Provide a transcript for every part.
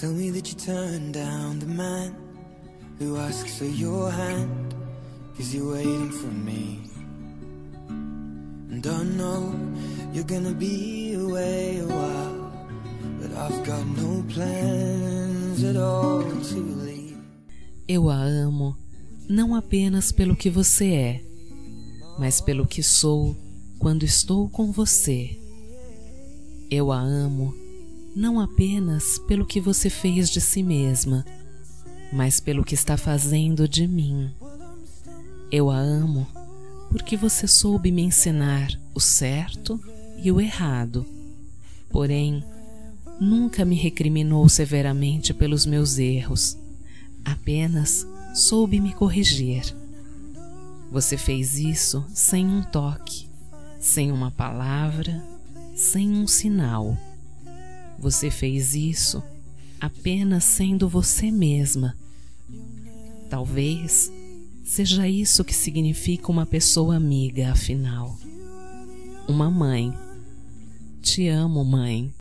Tell me that you turned down the man who asks for your hand, 'cause you're waiting for me. And I know you're gonna be away a while, but I've got no plans at all to leave. Eu a amo não apenas pelo que você é, mas pelo que sou quando estou com você. Eu a amo não apenas pelo que você fez de si mesma, mas pelo que está fazendo de mim. Eu a amo porque você soube me ensinar o certo e o errado, porém, nunca me recriminou severamente pelos meus erros, apenas soube me corrigir. Você fez isso sem um toque, sem uma palavra, sem um sinal. Você fez isso apenas sendo você mesma. Talvez seja isso que significa uma pessoa amiga, afinal. Uma mãe. Te amo, mãe.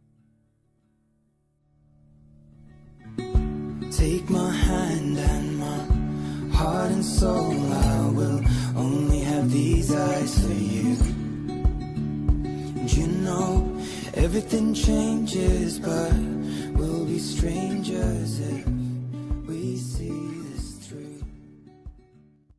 Take my hand and my heart and soul, I will only have these eyes for you. And you know everything changes, but we'll be strangers if we see